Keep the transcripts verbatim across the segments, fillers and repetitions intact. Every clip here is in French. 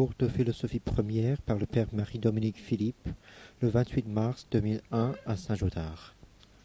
cours de philosophie première par le père Marie-Dominique Philippe, le vingt-huit mars deux mille un à Saint-Gaudard.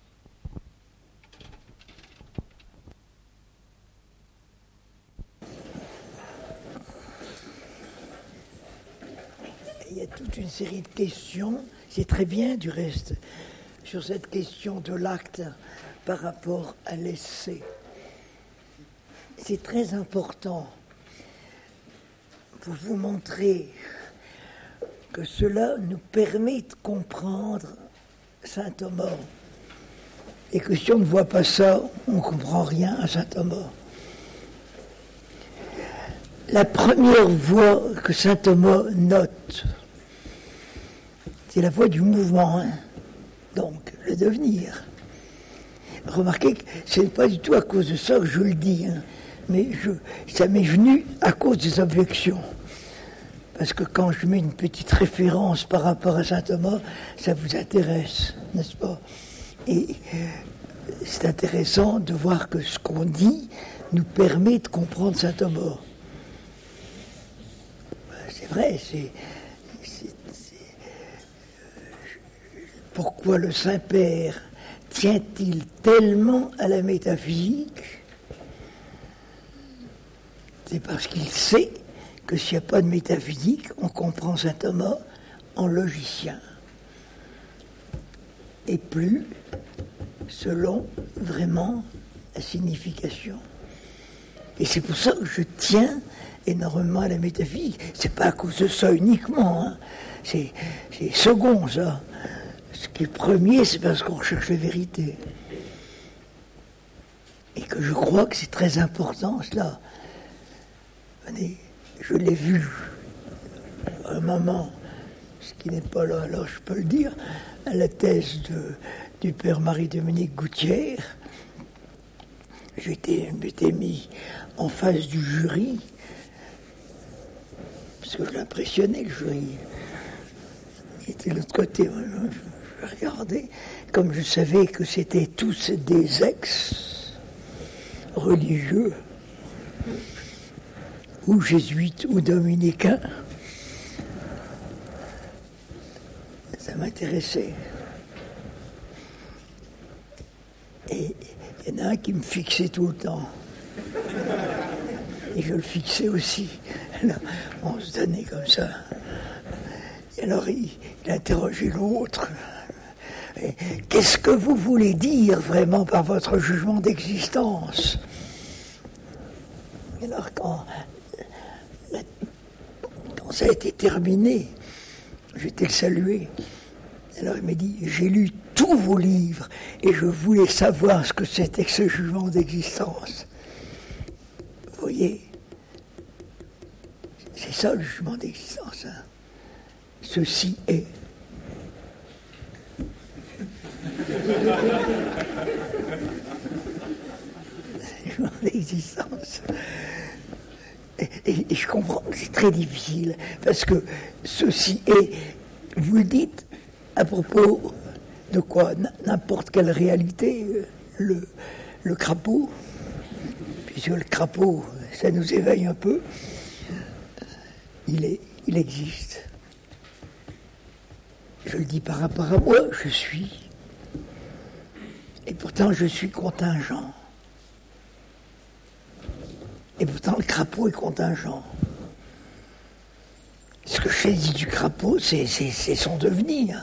Il y a toute une série de questions, c'est très bien du reste, sur cette question de l'acte par rapport à l'essai. C'est très important pour vous montrer que cela nous permet de comprendre saint Thomas. Et que si on ne voit pas ça, on ne comprend rien à saint Thomas. La première voie que saint Thomas note, c'est la voie du mouvement, hein, donc le devenir. Remarquez que ce n'est pas du tout à cause de ça que je le dis, hein, mais je, ça m'est venu à cause des objections. Parce que quand je mets une petite référence par rapport à saint Thomas, ça vous intéresse, n'est-ce pas? Et c'est intéressant de voir que ce qu'on dit nous permet de comprendre saint Thomas. C'est vrai, c'est... c'est, c'est euh, pourquoi le Saint-Père tient-il tellement à la métaphysique? C'est parce qu'il sait que s'il n'y a pas de métaphysique, on comprend saint Thomas en logicien. Et plus selon vraiment la signification. Et c'est pour ça que je tiens énormément à la métaphysique. C'est pas à cause de ça uniquement, hein. c'est, c'est second ça. Ce qui est premier, c'est parce qu'on cherche la vérité. Et que je crois que c'est très important cela. Je l'ai vu à un moment, ce qui n'est pas là, alors je peux le dire, à la thèse de, du père Marie-Dominique Gouttière. J'étais, m'étais mis en face du jury, parce que je l'impressionnais, le jury. Il était de l'autre côté, je, je regardais, comme je savais que c'était tous des ex-religieux, ou jésuites, ou dominicains. Ça m'intéressait. Et il y en a un qui me fixait tout le temps. Et je le fixais aussi. Alors, on se donnait comme ça. Et alors, il, il interrogeait l'autre. Et, qu'est-ce que vous voulez dire vraiment par votre jugement d'existence? Et alors, quand, quand ça a été terminé, j'étais le salué. Alors il m'a dit, j'ai lu tous vos livres et je voulais savoir ce que c'était que ce jugement d'existence. Vous voyez, c'est ça le jugement d'existence. Hein. Ceci est. Le jugement d'existence. Et, et, et je comprends que c'est très difficile parce que ceci est, vous le dites, à propos de quoi? N'importe quelle réalité, le, le crapaud, puisque le crapaud, ça nous éveille un peu, il, est, il existe. Je le dis par rapport à moi, je suis. Et pourtant, je suis contingent. Et pourtant, le crapaud est contingent. Ce que je saisis du crapaud, c'est, c'est, c'est son devenir.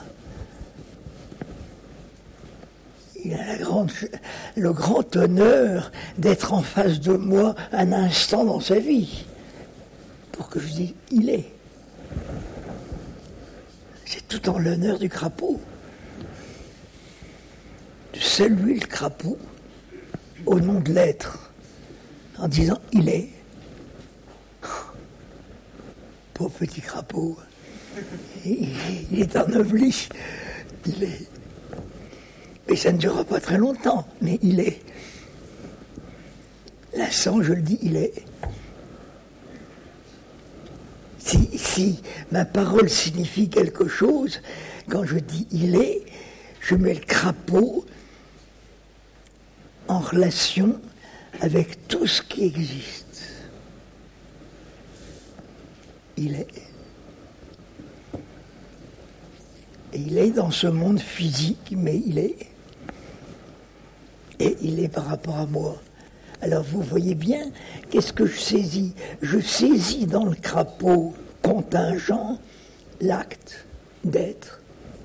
Il a la grande, le grand honneur d'être en face de moi un instant dans sa vie. Pour que je dise, il est. C'est tout en l'honneur du crapaud. De saluer le crapaud au nom de l'être. En disant, il est. Pauvre petit crapaud. Il, il est ennobli. Il est. Mais ça ne durera pas très longtemps, mais il est. L'instant, je le dis, il est. Si, si ma parole signifie quelque chose, quand je dis il est, je mets le crapaud en relation avec tout ce qui existe. il est. Et il est dans ce monde physique, mais il est. Et il est par rapport à moi. Alors vous voyez bien, qu'est-ce que je saisis? Je saisis dans le crapaud contingent l'acte d'être.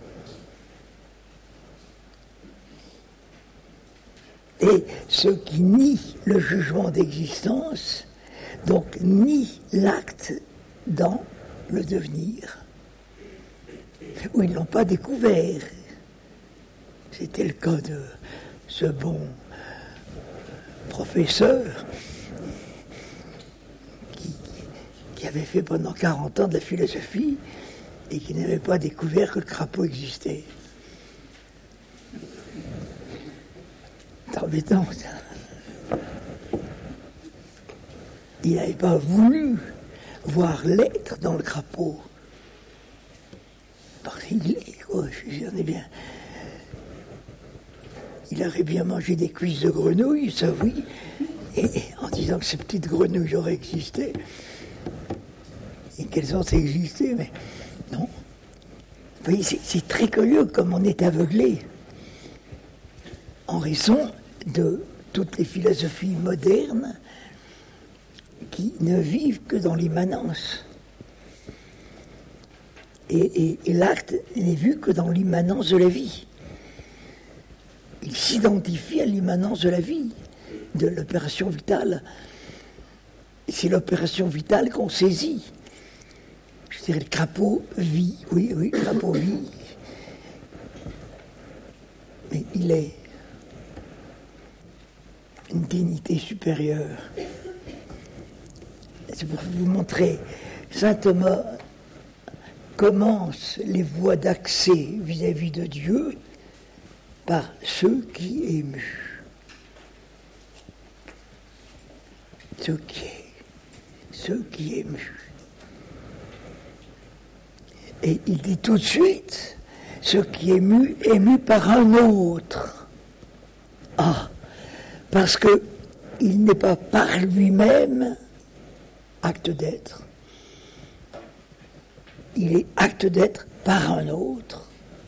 Et ceux qui nient le jugement d'existence, donc nient l'acte dans le devenir, où ils ne l'ont pas découvert. C'était le cas de ce bon professeur qui, qui avait fait pendant quarante ans de la philosophie et qui n'avait pas découvert que le crapaud existait. C'est embêtant, ça. Il n'avait pas voulu voir l'être dans le crapaud. Parce qu'il est, quoi, j'en ai bien. Il aurait bien mangé des cuisses de grenouille, ça oui, et, et en disant que ces petites grenouilles auraient existé, et qu'elles ont existé, mais non. Vous voyez, c'est, c'est très curieux comme on est aveuglé en raison de toutes les philosophies modernes qui ne vivent que dans l'immanence. Et, et, et l'acte n'est vu que dans l'immanence de la vie. Il s'identifie à l'immanence de la vie, de l'opération vitale. Et c'est l'opération vitale qu'on saisit. Je dirais, le crapaud vit, oui, oui, le crapaud vit. Mais il est une dignité supérieure. C'est pour vous montrer, saint Thomas commence les voies d'accès vis-à-vis de Dieu par ceux qui émus. Ce qui est, ceux qui émus. Et il dit tout de suite, ce qui est ému, ému par un autre. Ah, parce que il n'est pas par lui-même acte d'être. Il est acte d'être par un autre.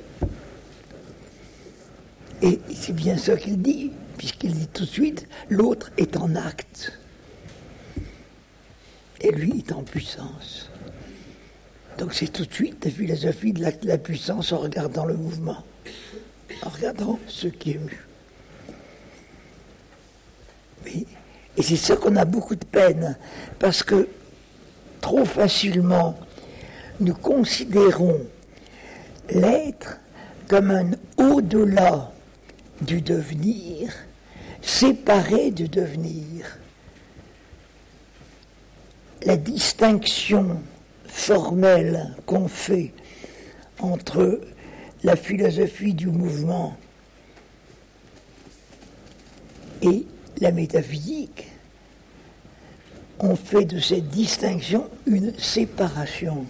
Et c'est bien ça qu'il dit, puisqu'il dit tout de suite, l'autre est en acte. Et lui est en puissance. Donc c'est tout de suite la philosophie de l'acte de la puissance en regardant le mouvement, en regardant ce qui est ému. Et, et c'est ça qu'on a beaucoup de peine, parce que trop facilement, nous considérons l'être comme un au-delà du devenir, séparé du devenir. La distinction formelle qu'on fait entre la philosophie du mouvement et la métaphysique, on fait de cette distinction une séparation.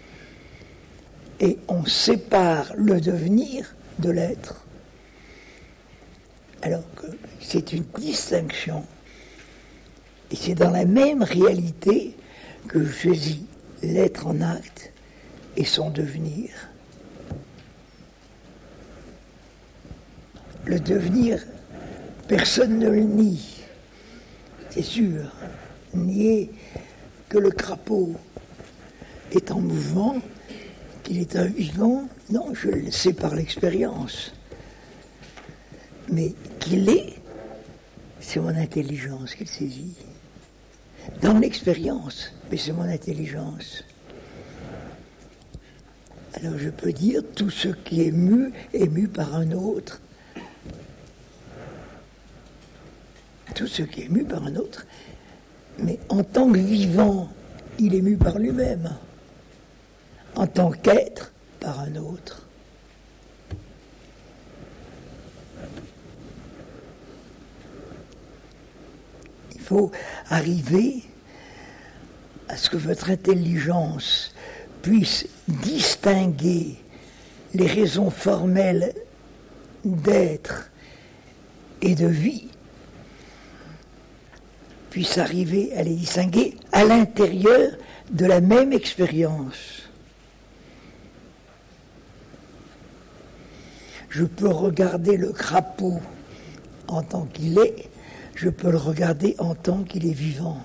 Et on sépare le devenir de l'être. Alors que c'est une distinction. Et c'est dans la même réalité que je saisis l'être en acte et son devenir. Le devenir, personne ne le nie. C'est sûr. Nier que le crapaud est en mouvement, qu'il est un vivant, non, je le sais par l'expérience. Mais qu'il est, c'est mon intelligence qui le saisit. Dans l'expérience, mais c'est mon intelligence. Alors je peux dire, tout ce qui est mu, est mu par un autre. Tout ce qui est mu par un autre. Mais en tant que vivant, il est mu par lui-même. En tant qu'être, par un autre. Il faut arriver à ce que votre intelligence puisse distinguer les raisons formelles d'être et de vie, puisse arriver à les distinguer à l'intérieur de la même expérience. Je peux regarder le crapaud en tant qu'il est, je peux le regarder en tant qu'il est vivant.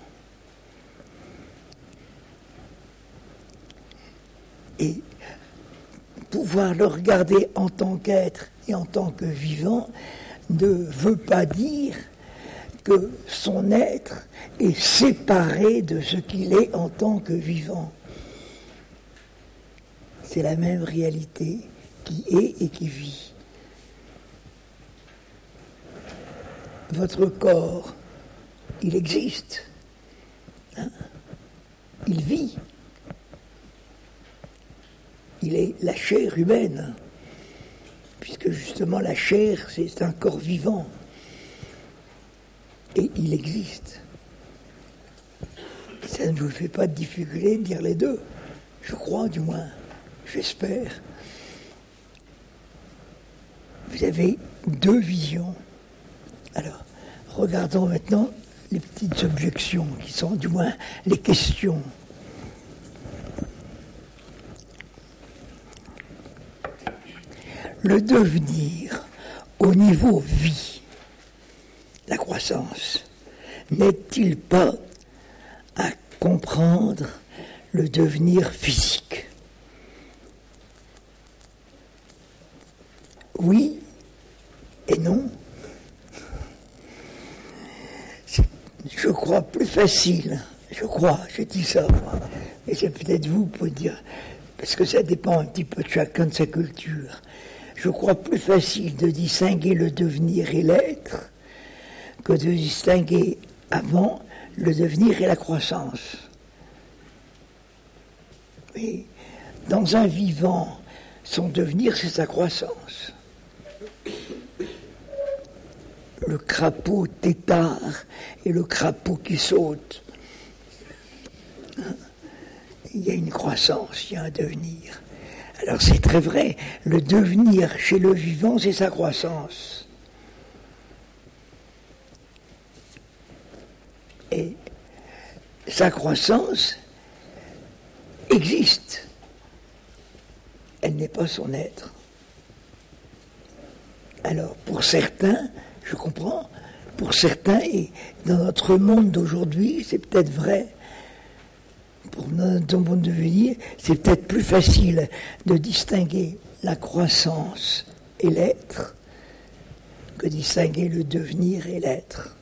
Et pouvoir le regarder en tant qu'être et en tant que vivant ne veut pas dire que son être est séparé de ce qu'il est en tant que vivant. C'est la même réalité qui est et qui vit. Votre corps, il existe. Hein? Il vit. Il est la chair humaine, puisque justement la chair, c'est un corps vivant. Et il existe. Ça ne vous fait pas de difficulté de dire les deux. Je crois, du moins. J'espère. Vous avez deux visions. Alors, regardons maintenant les petites objections, qui sont du moins les questions. Le devenir au niveau vie, la croissance, n'est-il pas à comprendre le devenir physique? Oui et non. C'est, je crois, plus facile. Je crois, je dis ça, moi. Et c'est peut-être vous pour dire, parce que ça dépend un petit peu de chacun de sa culture. Je crois plus facile de distinguer le devenir et l'être que de distinguer avant le devenir et la croissance. Mais dans un vivant, son devenir, c'est sa croissance. Le crapaud tétard et le crapaud qui saute. Il y a une croissance, il y a un devenir. Alors c'est très vrai, le devenir chez le vivant, c'est sa croissance. Et sa croissance existe. Elle n'est pas son être. Alors pour certains, je comprends, pour certains, et dans notre monde d'aujourd'hui, c'est peut-être vrai, pour notre monde de devenir, c'est peut-être plus facile de distinguer la croissance et l'être que distinguer le devenir et l'être.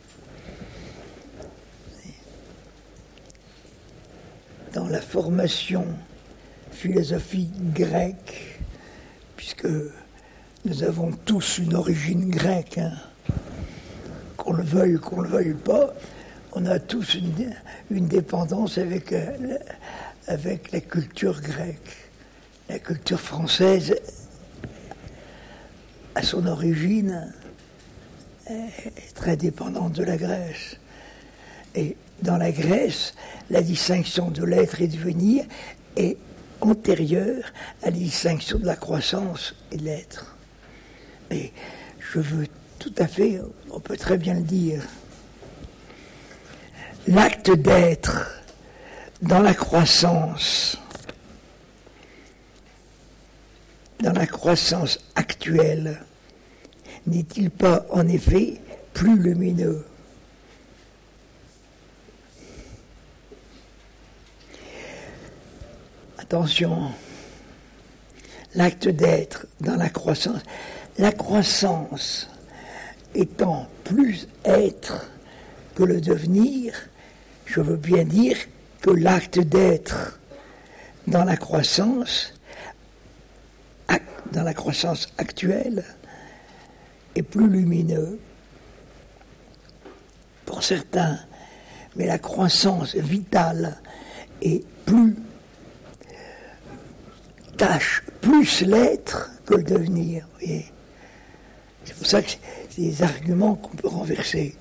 Dans la formation philosophique grecque, puisque nous avons tous une origine grecque, hein, qu'on le veuille ou qu'on ne le veuille pas, on a tous une, une dépendance avec, euh, avec la culture grecque. La culture française, à son origine, est très dépendante de la Grèce. Et dans la Grèce, la distinction de l'être et du devenir est antérieure à la distinction de la croissance et de l'être. Mais je veux tout à fait, on peut très bien le dire, l'acte d'être dans la croissance, dans la croissance actuelle, n'est-il pas en effet plus lumineux? Attention, l'acte d'être dans la croissance, la croissance étant plus être que le devenir, je veux bien dire que l'acte d'être dans la croissance, dans la croissance actuelle, est plus lumineux pour certains, mais la croissance vitale est plus tâche, plus l'être que le devenir. Vous voyez, c'est pour ça que c'est des arguments qu'on peut renverser.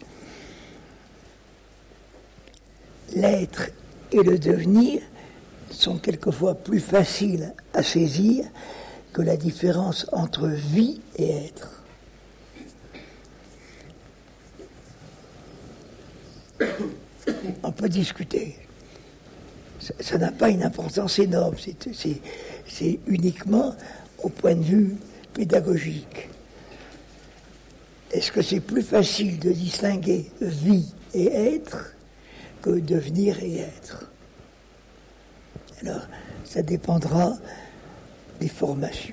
L'être et le devenir sont quelquefois plus faciles à saisir que la différence entre vie et être. On peut discuter. ça n'a pas une importance énorme, c'est, c'est, c'est uniquement au point de vue pédagogique. Est-ce que c'est plus facile de distinguer vie et être que devenir et être? Alors, ça dépendra des formations.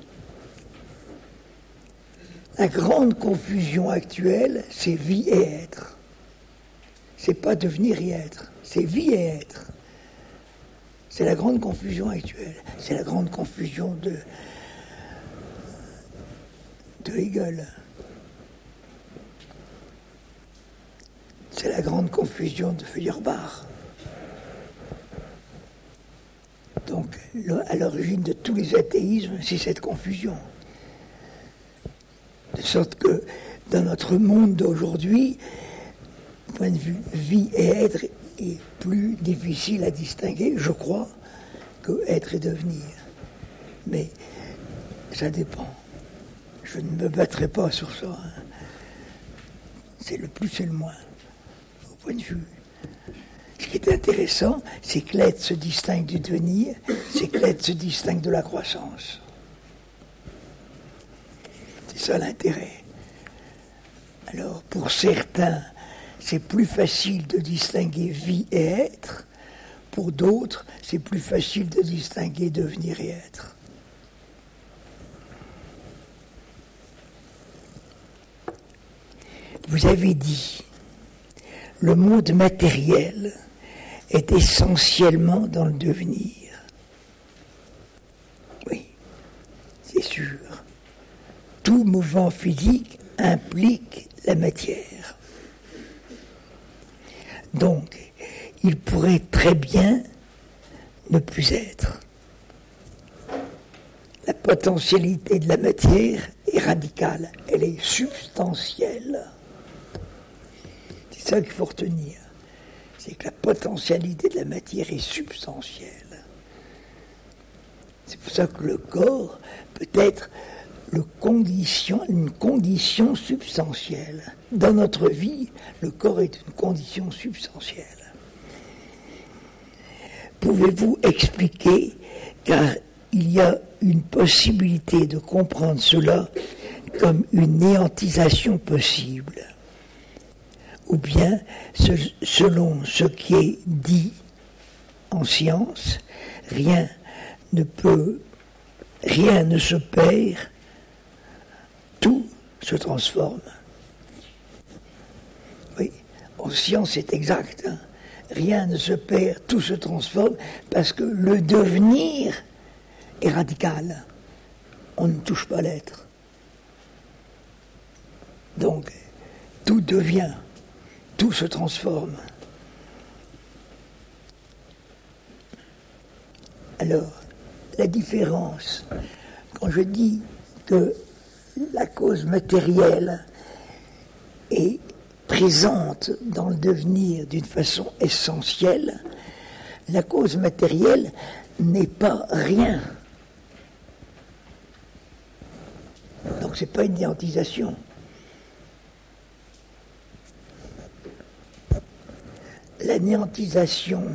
La grande confusion actuelle, c'est vie et être. C'est pas devenir et être, c'est vie et être. C'est la grande confusion actuelle. C'est la grande confusion de, de Hegel. C'est la grande confusion de Feuerbach. Donc, à l'origine de tous les athéismes, c'est cette confusion. De sorte que, dans notre monde d'aujourd'hui, du point de vue vie et être est plus difficile à distinguer, je crois, que être et devenir. Mais ça dépend. Je ne me battrai pas sur ça. Hein. C'est le plus et le moins, au point de vue. Ce qui est intéressant, c'est que l'être se distingue du devenir, c'est que l'être se distingue de la croissance. C'est ça l'intérêt. Alors, pour certains, c'est plus facile de distinguer vie et être. Pour d'autres, c'est plus facile de distinguer devenir et être. Vous avez dit, le monde matériel est essentiellement dans le devenir. Oui, c'est sûr. Tout mouvement physique implique la matière. Donc, il pourrait très bien ne plus être. La potentialité de la matière est radicale, elle est substantielle. C'est ça qu'il faut retenir. C'est que la potentialité de la matière est substantielle. C'est pour ça que le corps peut être le condition, une condition substantielle. Dans notre vie, le corps est une condition substantielle. Pouvez-vous expliquer, car il y a une possibilité de comprendre cela comme une néantisation possible, ou bien, ce, selon ce qui est dit en science, rien ne peut, rien ne se perd, tout se transforme. Oui, en science c'est exact. Hein. Rien ne se perd, tout se transforme, parce que le devenir est radical. On ne touche pas l'être. Donc, tout devient, tout se transforme. Alors, la différence, quand je dis que la cause matérielle est présente dans le devenir d'une façon essentielle, la cause matérielle n'est pas rien. Donc c'est pas une néantisation. La néantisation,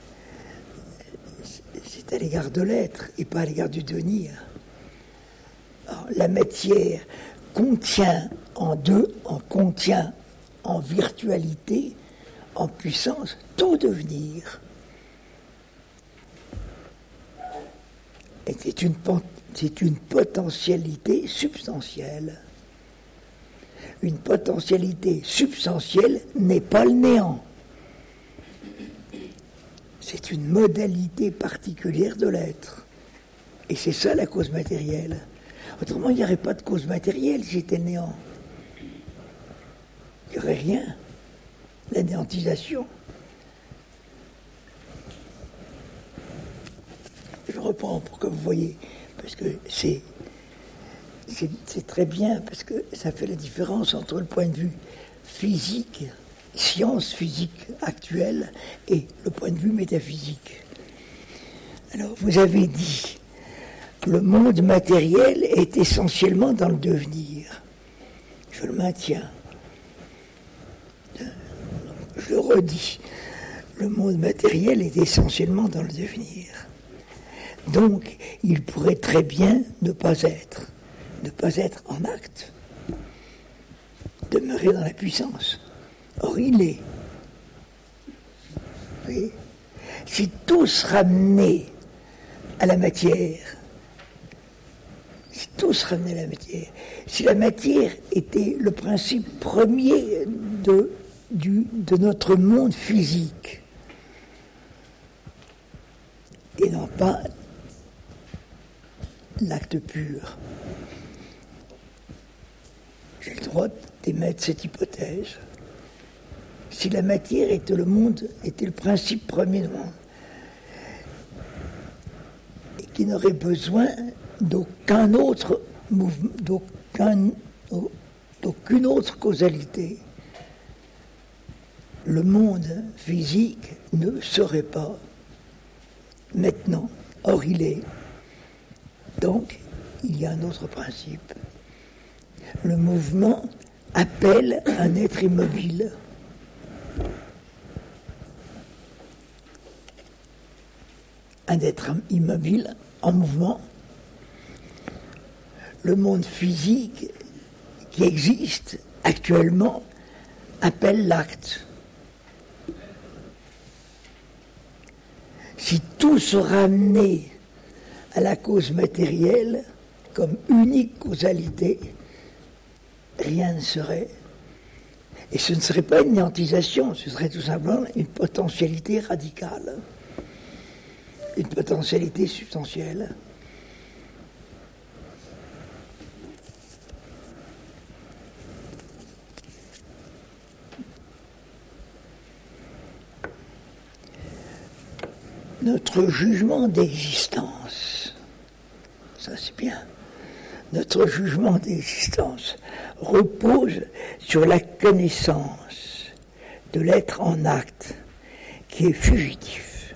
c'est à l'égard de l'être et pas à l'égard du devenir. Alors, la matière contient en deux, en contient en virtualité, en puissance, tout devenir. Et c'est une, c'est une potentialité substantielle. Une potentialité substantielle n'est pas le néant. C'est une modalité particulière de l'être. Et c'est ça la cause matérielle. Autrement, il n'y aurait pas de cause matérielle si c'était le néant. Il n'y aurait rien. La néantisation. Je reprends pour que vous voyez, parce que c'est, c'est, c'est très bien, parce que ça fait la différence entre le point de vue physique, science physique actuelle, et le point de vue métaphysique. Alors, vous avez dit que le monde matériel est essentiellement dans le devenir. Je le maintiens. Je le redis. le monde matériel est essentiellement dans le devenir. Donc, il pourrait très bien ne pas être, ne pas être en acte, demeurer dans la puissance. Or, il est. Oui. Si tout se ramenait à la matière, si tout se ramenait à la matière, si la matière était le principe premier de, du, de notre monde physique, et non pas l'acte pur. J'ai le droit d'émettre cette hypothèse. Si la matière était le monde, était le principe premier du monde, et qui n'aurait besoin d'aucun autre mouvement, d'aucun, d'aucune autre causalité, le monde physique ne serait pas maintenant. Or, il est. Donc, il y a un autre principe. Le mouvement appelle un être immobile. Un être immobile en mouvement. Le monde physique qui existe actuellement appelle l'acte. Si tout se ramenait à la cause matérielle comme unique causalité, rien ne serait. Et ce ne serait pas une néantisation, ce serait tout simplement une potentialité radicale, une potentialité substantielle. Notre jugement d'existence, ça c'est bien, notre jugement d'existence repose sur la connaissance de l'être en acte qui est fugitif.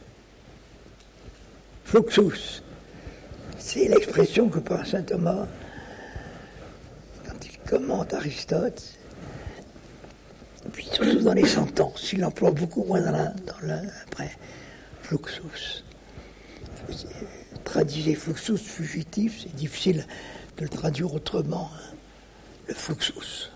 Fluxus, c'est l'expression que par saint Thomas, quand il commente Aristote, et puis surtout dans les sentences, il emploie beaucoup moins dans la, dans la après. Fluxus. Traduisez fluxus, fugitif, c'est difficile de le traduire autrement. Hein. Le fluxus.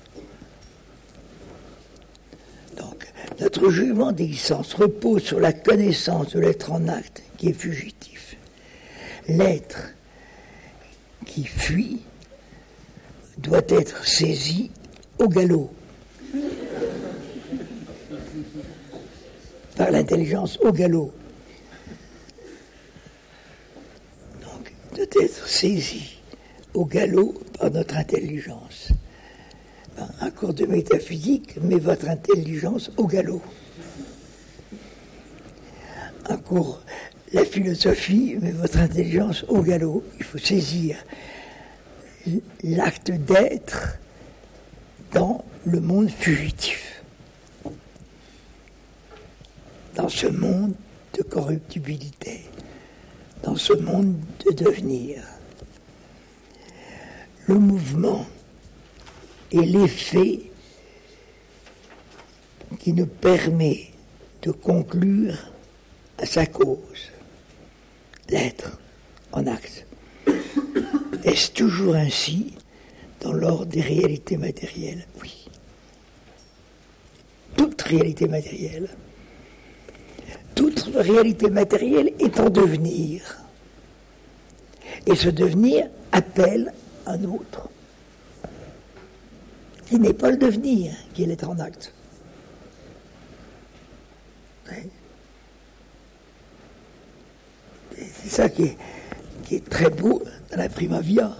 Donc, notre jugement d'existence repose sur la connaissance de l'être en acte qui est fugitif. L'être qui fuit doit être saisi au galop par l'intelligence au galop. Donc, doit être saisi au galop par notre intelligence. Un cours de métaphysique met votre intelligence au galop. Un cours, la philosophie met votre intelligence au galop. Il faut saisir l'acte d'être dans le monde fugitif. Dans ce monde de corruptibilité, dans ce monde de devenir. Le mouvement est l'effet qui nous permet de conclure à sa cause, l'être en acte. Est-ce toujours ainsi dans l'ordre des réalités matérielles? Oui. Toute réalité matérielle. Toute réalité matérielle est en devenir. Et ce devenir appelle un autre, qui n'est pas le devenir, qui est l'être en acte. C'est ça qui est, qui est très beau dans la prima via.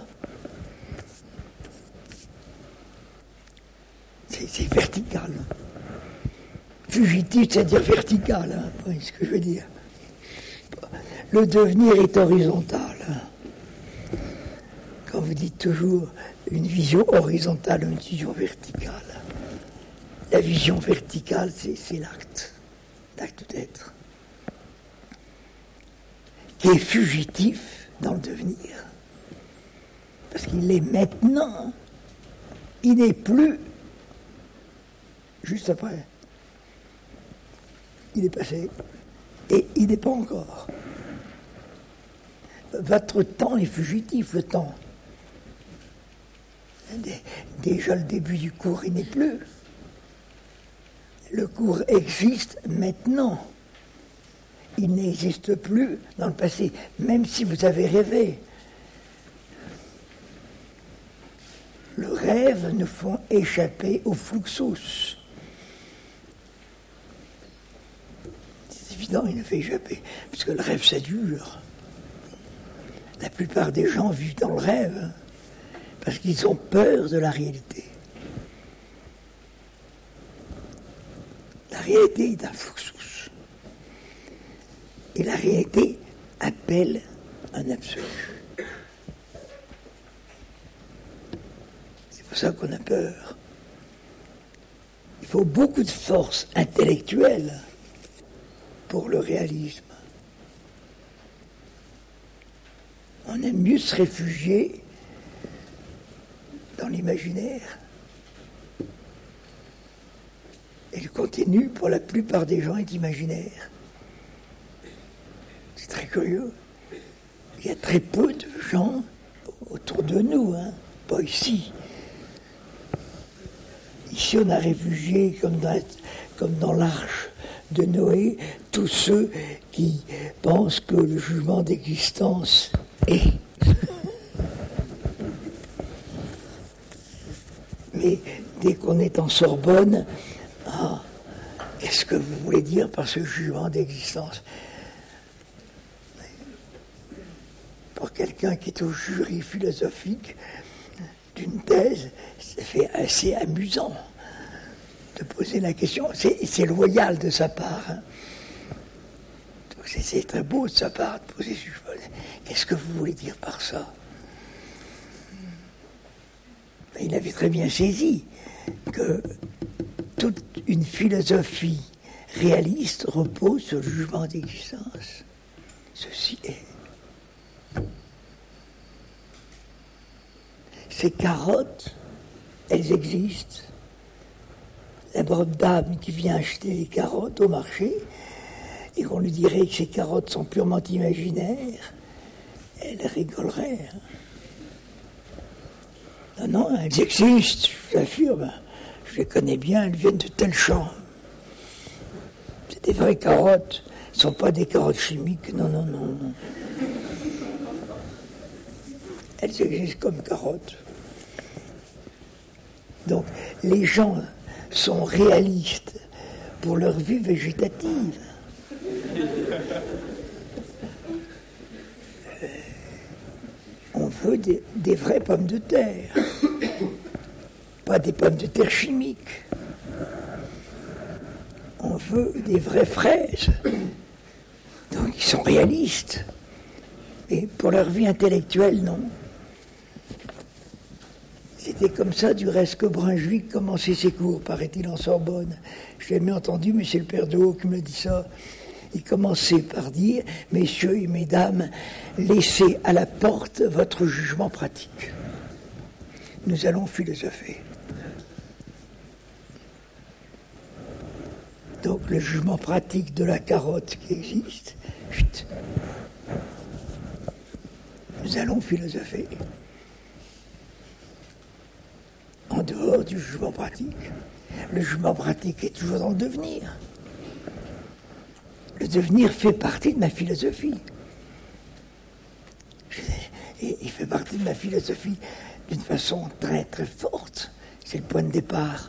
C'est, c'est vertical. Fugitif, c'est-à-dire vertical, hein, oui, ce que je veux dire. Le devenir est horizontal. Hein. Quand vous dites toujours une vision horizontale ou une vision verticale, la vision verticale, c'est, c'est l'acte, l'acte d'être, qui est fugitif dans le devenir. Parce qu'il est maintenant, il n'est plus juste après. il est passé. Et il n'est pas encore. Votre temps est fugitif, le temps. Déjà le début du cours, il n'est plus. Le cours existe maintenant. Il n'existe plus dans le passé, même si vous avez rêvé. Le rêve nous fait échapper au fluxus. C'est évident, il nous fait échapper, parce que le rêve, ça dure. La plupart des gens vivent dans le rêve, parce qu'ils ont peur de la réalité. La réalité est un fluxus. Et la réalité appelle un absolu. C'est pour ça qu'on a peur. Il faut beaucoup de force intellectuelle pour le réalisme. On aime mieux se réfugier dans l'imaginaire. Et le contenu, pour la plupart des gens, est imaginaire. C'est très curieux. Il y a très peu de gens autour de nous, hein, pas ici. Ici, on a réfugié, comme dans, comme dans l'arche de Noé, tous ceux qui pensent que le jugement d'existence est. Mais dès qu'on est en Sorbonne, ah, qu'est-ce que vous voulez dire par ce jugement d'existence? Pour quelqu'un qui est au jury philosophique d'une thèse, c'est assez amusant de poser la question. C'est, c'est loyal de sa part. Hein. Donc c'est, c'est très beau de sa part de poser ce jugement. Qu'est-ce que vous voulez dire par ça? Il avait très bien saisi que toute une philosophie réaliste repose sur le jugement d'existence. Ceci est. Ces carottes, elles existent. La bonne dame qui vient acheter les carottes au marché et qu'on lui dirait que ces carottes sont purement imaginaires, elle rigolerait. Hein. Non, non, elles existent, je l'affirme. Je les connais bien, elles viennent de tel champ. C'est des vraies carottes. Ce ne sont pas des carottes chimiques, non, non, non, non. Elles existent comme carottes. Donc, les gens sont réalistes pour leur vie végétative. Euh, on veut des, des vraies pommes de terre, pas des pommes de terre chimiques. On veut des vraies fraises. Donc, ils sont réalistes. Et pour leur vie intellectuelle, non. C'était comme ça, du reste, que Brunswick commençait ses cours, paraît-il, en Sorbonne. Je l'ai jamais entendu, mais c'est le père de Haut qui me dit ça. Il commençait par dire, messieurs et mesdames, laissez à la porte votre jugement pratique. Nous allons philosopher. Donc le jugement pratique de la carotte qui existe, chut, nous allons philosopher. En dehors du jugement pratique. Le jugement pratique est toujours dans le devenir. Le devenir fait partie de ma philosophie. Et il fait partie de ma philosophie d'une façon très très forte. C'est le point de départ.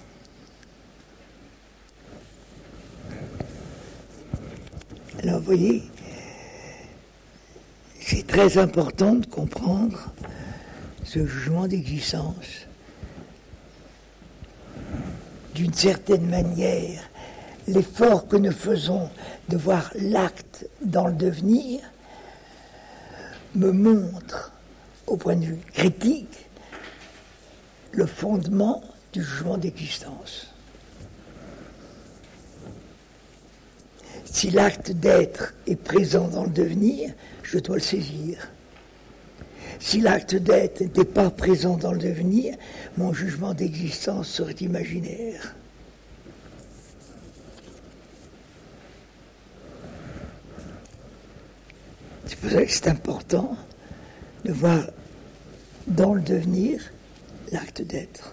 Alors vous voyez, c'est très important de comprendre ce jugement d'existence. D'une certaine manière, l'effort que nous faisons de voir l'acte dans le devenir me montre, au point de vue critique, le fondement du jugement d'existence. Si l'acte d'être est présent dans le devenir, je dois le saisir. Si l'acte d'être n'était pas présent dans le devenir, mon jugement d'existence serait imaginaire. C'est pour ça que c'est important de voir dans le devenir l'acte d'être.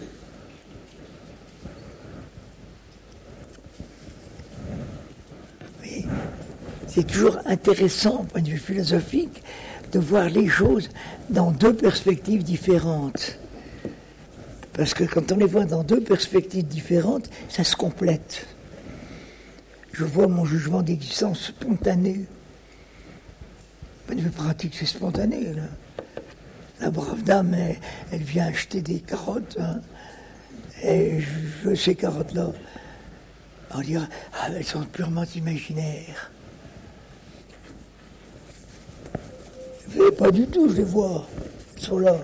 Oui. C'est toujours intéressant, au point de vue philosophique, de voir les choses dans deux perspectives différentes. Parce que quand on les voit dans deux perspectives différentes, ça se complète. Je vois mon jugement d'existence spontané. Point de vue pratique, c'est spontané. Là. La brave dame, elle, elle vient acheter des carottes, hein, et je veux ces carottes-là. On dirait, ah, elles sont purement imaginaires. Mais pas du tout, je les vois. Elles sont là.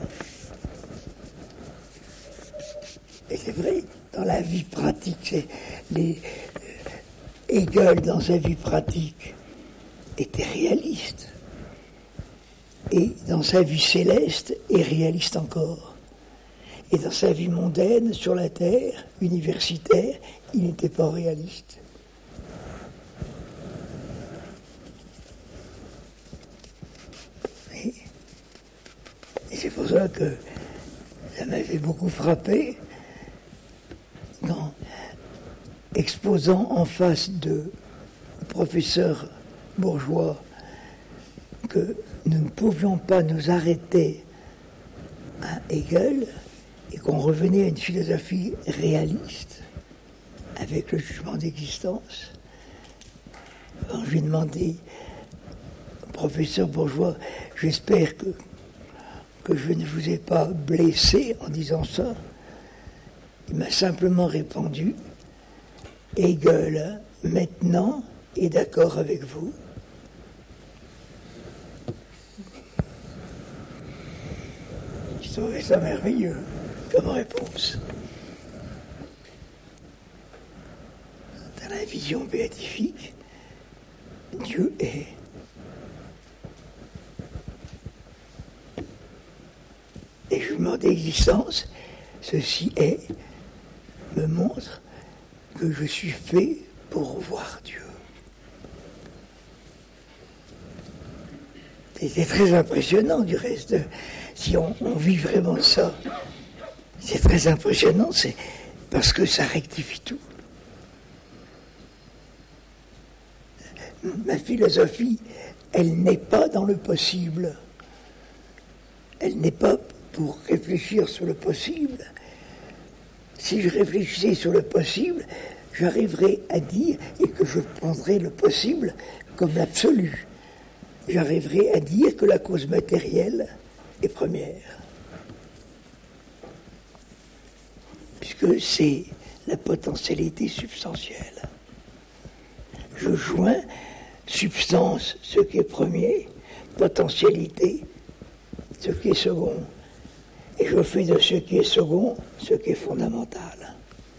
Et c'est vrai, dans la vie pratique, c'est les euh, Hegel, dans sa vie pratique, était réaliste. Et dans sa vie céleste, est réaliste encore. Et dans sa vie mondaine, sur la terre, universitaire, il n'était pas réaliste. Et, et c'est pour ça que ça m'avait beaucoup frappé, en exposant en face de professeurs bourgeois que nous ne pouvions pas nous arrêter à Hegel et qu'on revenait à une philosophie réaliste avec le jugement d'existence. Alors je lui ai demandé, professeur bourgeois, j'espère que, que je ne vous ai pas blessé en disant ça. Il m'a simplement répondu, Hegel, maintenant, est d'accord avec vous. Je trouvais ça merveilleux comme réponse. Dans la vision béatifique, Dieu est. Et jugement d'existence, ceci est, me montre que je suis fait pour voir Dieu. C'était très impressionnant du reste. Si on, on vit vraiment ça, c'est très impressionnant, c'est parce que ça rectifie tout. Ma philosophie, elle n'est pas dans le possible. Elle n'est pas pour réfléchir sur le possible. Si je réfléchissais sur le possible, j'arriverais à dire, et que je prendrais le possible comme l'absolu, j'arriverais à dire que la cause matérielle est première. Puisque c'est la potentialité substantielle. Je joins substance, ce qui est premier, potentialité, ce qui est second. Et je fais de ce qui est second ce qui est fondamental.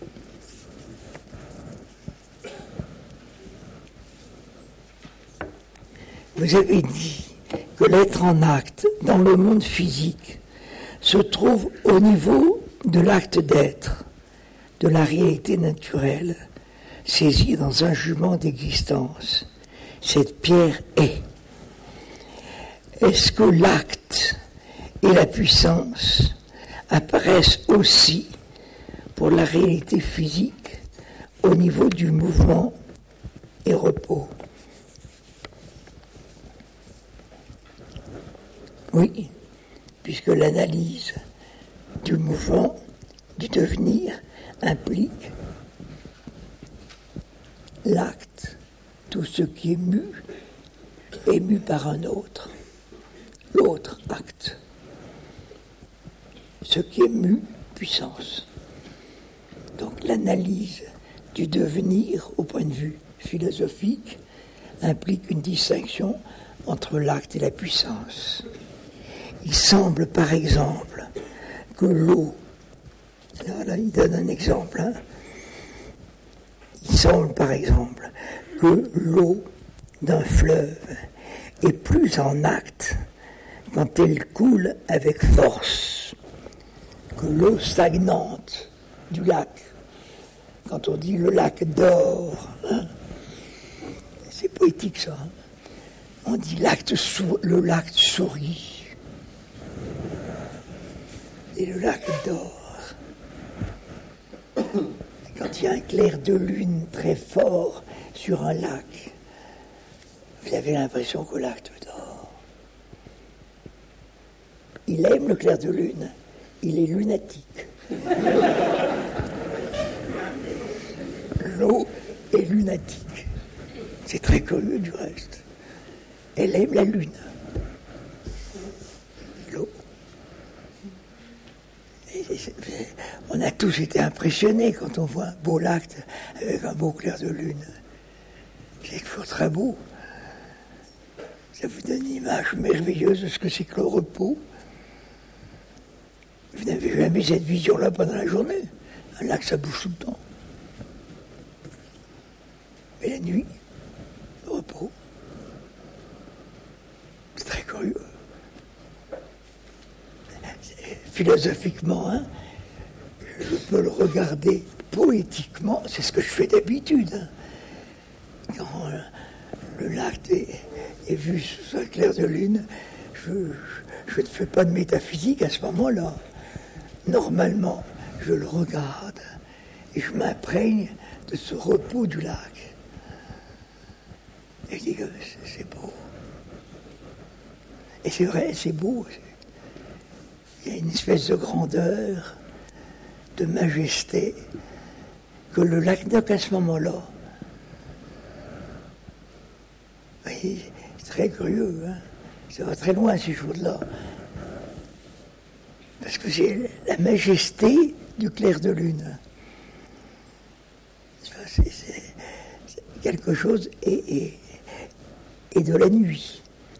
Vous avez dit que l'être en acte dans le monde physique se trouve au niveau de l'acte d'être, de la réalité naturelle, saisie dans un jugement d'existence. Cette pierre est. Est-ce que l'acte et la puissance apparaissent aussi pour la réalité physique au niveau du mouvement et repos? Oui, puisque l'analyse du mouvement, du devenir, implique l'acte, tout ce qui est mu, est mu par un autre, l'autre acte. Ce qui est mu, puissance. Donc l'analyse du devenir, au point de vue philosophique, implique une distinction entre l'acte et la puissance. Il semble, par exemple, que l'eau, là, là il donne un exemple, hein, il semble, par exemple, que l'eau d'un fleuve est plus en acte quand elle coule avec force que l'eau stagnante du lac. Quand on dit le lac dort, hein, c'est poétique ça. Hein. on dit l'acte sou- le lac sourit et le lac dort. Quand il y a un clair de lune très fort sur un lac, vous avez l'impression que l'acte dort. Il aime le clair de lune, il est lunatique. L'eau est lunatique. C'est très curieux du reste. Elle aime la lune. L'eau. Et, et, on a tous été impressionnés quand on voit un beau lac avec un beau clair de lune. C'est toujours très beau. Ça vous donne une image merveilleuse de ce que c'est que le repos. Vous n'avez jamais cette vision-là pendant la journée. Un lac, ça bouge tout le temps. Mais la nuit, le repos, c'est très curieux. Philosophiquement, hein, je peux le regarder poétiquement, c'est ce que je fais d'habitude. Hein. Quand euh, le lac est, est vu sous un clair de lune, je, je, je ne fais pas de métaphysique à ce moment-là. Normalement, je le regarde et je m'imprègne de ce repos du lac. Et je dis que c'est, c'est beau. Et c'est vrai, c'est beau. Il y a une espèce de grandeur, de majesté, que le lac n'a qu'à ce moment-là. Oui, c'est très curieux, hein. Ça va très loin, ces choses-là. Parce que c'est la majesté du clair de lune. C'est, c'est, c'est quelque chose et, et, et de la nuit.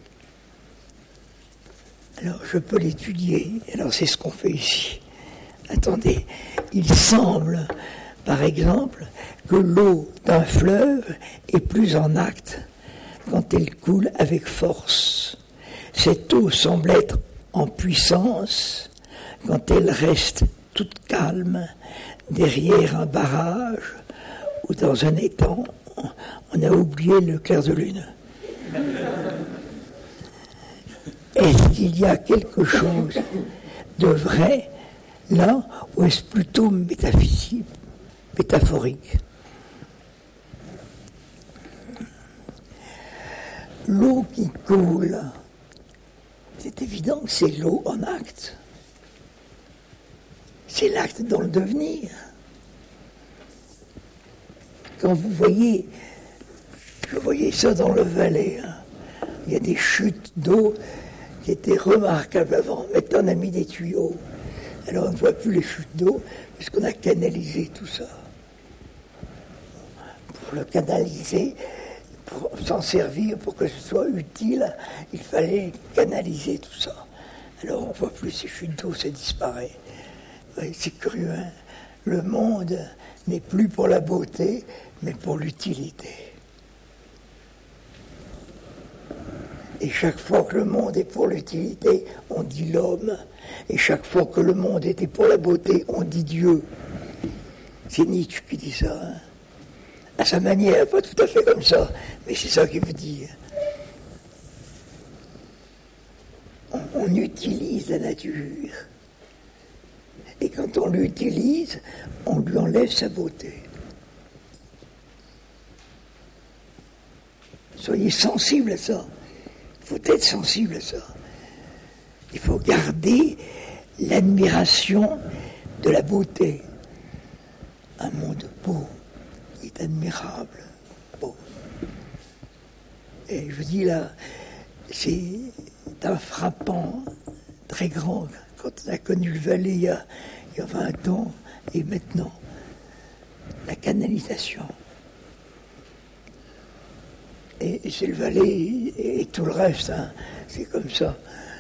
Alors je peux l'étudier. Alors c'est ce qu'on fait ici. Attendez, il semble, par exemple, que l'eau d'un fleuve est plus en acte quand elle coule avec force. Cette eau semble être en puissance quand elle reste toute calme derrière un barrage ou dans un étang. On a oublié le clair de lune. Est-ce qu'il y a quelque chose de vrai là, ou est-ce plutôt métaphysique, métaphorique? L'eau qui coule, c'est évident que c'est l'eau en acte. C'est l'acte dans le devenir. Quand vous voyez, je voyais ça dans le Valais, hein, il y a des chutes d'eau qui étaient remarquables avant. Maintenant, on a mis des tuyaux. Alors, on ne voit plus les chutes d'eau, puisqu'on a canalisé tout ça. Pour le canaliser, pour s'en servir, pour que ce soit utile, il fallait canaliser tout ça. Alors, on ne voit plus ces chutes d'eau, ça disparaît. Oui, c'est curieux, hein. Le monde n'est plus pour la beauté, mais pour l'utilité. Et chaque fois que le monde est pour l'utilité, on dit l'homme. Et chaque fois que le monde était pour la beauté, on dit Dieu. C'est Nietzsche qui dit ça. Hein. À sa manière, pas tout à fait comme ça, mais c'est ça qu'il veut dire. On, on utilise la nature. Et quand on l'utilise, on lui enlève sa beauté. Soyez sensibles à ça. Il faut être sensible à ça. Il faut garder l'admiration de la beauté. Un monde beau est admirable, beau. Et je vous dis là, c'est un frappant très grand quand on a connu le Valais il y a, il y a vingt ans et maintenant. La canalisation. Et c'est le Valais et tout le reste, hein. C'est comme ça.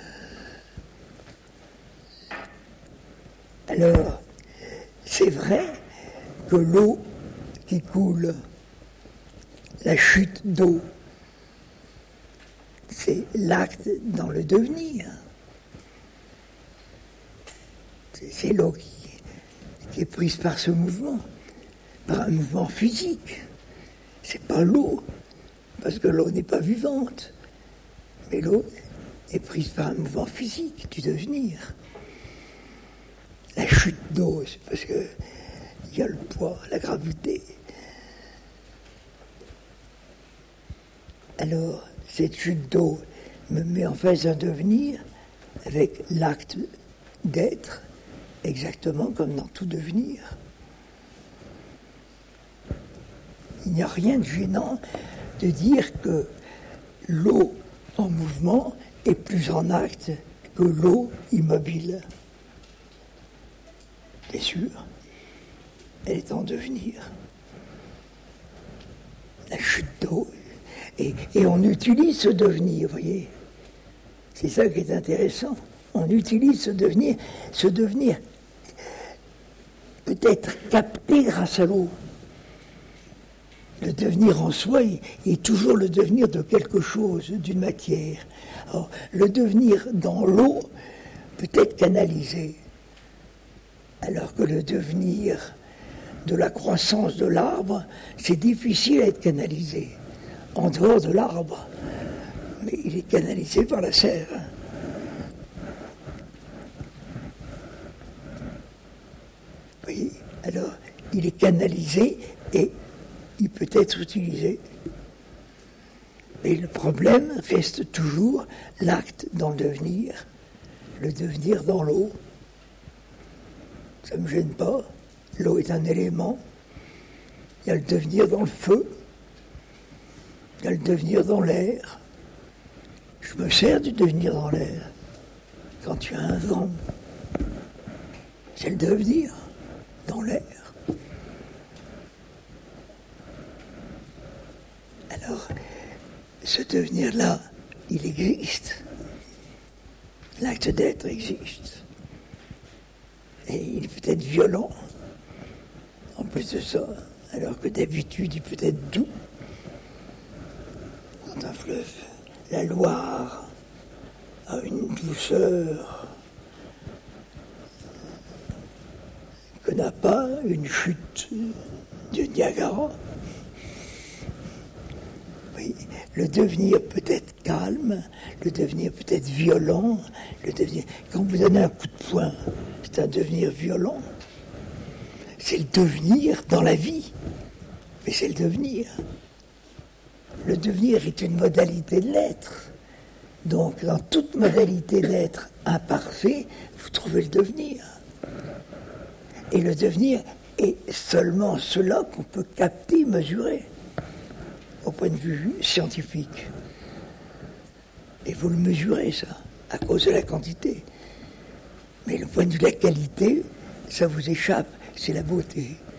Alors, c'est vrai que l'eau qui coule, la chute d'eau, c'est l'acte dans le devenir. C'est, c'est l'eau qui, qui est prise par ce mouvement, par un mouvement physique. C'est pas l'eau. Parce que l'eau n'est pas vivante, Mais l'eau est prise par un mouvement physique du devenir. La chute d'eau, c'est parce que il y a le poids, la gravité. Alors, cette chute d'eau me met en face d'un devenir avec l'acte d'être, exactement comme dans tout devenir. Il n'y a rien de gênant de dire que l'eau en mouvement est plus en acte que l'eau immobile. Bien sûr, elle est en devenir. La chute d'eau. Et, et on utilise ce devenir, vous voyez. C'est ça qui est intéressant. On utilise ce devenir. Ce devenir peut être capté grâce à l'eau. Le devenir en soi est, est toujours le devenir de quelque chose, d'une matière. Alors, le devenir dans l'eau peut être canalisé. Alors que le devenir de la croissance de l'arbre, c'est difficile à être canalisé, en dehors de l'arbre. Mais il est canalisé par la sève. Vous voyez ? Alors, il est canalisé et il peut être utilisé. Mais le problème reste toujours l'acte dans le devenir, le devenir dans l'eau. Ça ne me gêne pas. L'eau est un élément. Il y a le devenir dans le feu. Il y a le devenir dans l'air. Je me sers du devenir dans l'air. Quand tu as un vent, c'est le devenir dans l'air. Alors, ce devenir-là, il existe. L'acte d'être existe. Et il peut être violent, en plus de ça, alors que d'habitude il peut être doux. Quand un fleuve, la Loire, a une douceur que n'a pas une chute du Niagara. Oui, le devenir peut être calme, le devenir peut être violent, le devenir... Quand vous donnez un coup de poing, c'est un devenir violent. C'est le devenir dans la vie, mais c'est le devenir. Le devenir est une modalité de l'être. Donc, dans toute modalité d'être imparfait, vous trouvez le devenir. Et le devenir est seulement cela qu'on peut capter, mesurer, au point de vue scientifique. Et vous le mesurez, ça, à cause de la quantité. Mais le point de vue de la qualité, ça vous échappe, c'est la beauté.